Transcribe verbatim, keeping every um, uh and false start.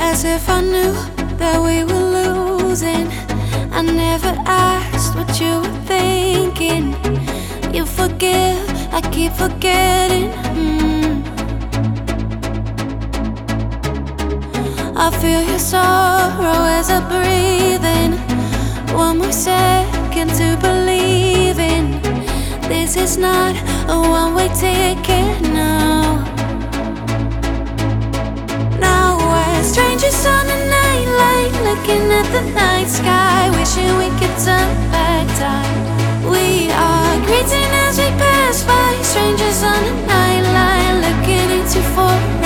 As if I knew that we were losing. I never asked what you were thinking. You forgive, I keep forgetting. mm. I feel your sorrow as I breathe in. One more second to believe in. This is not a one-way ticket, no. Now we're strangers on a nightlight, looking at the night sky, wishing we could turn back time. We are greeting as we pass by, strangers on a nightline, looking into four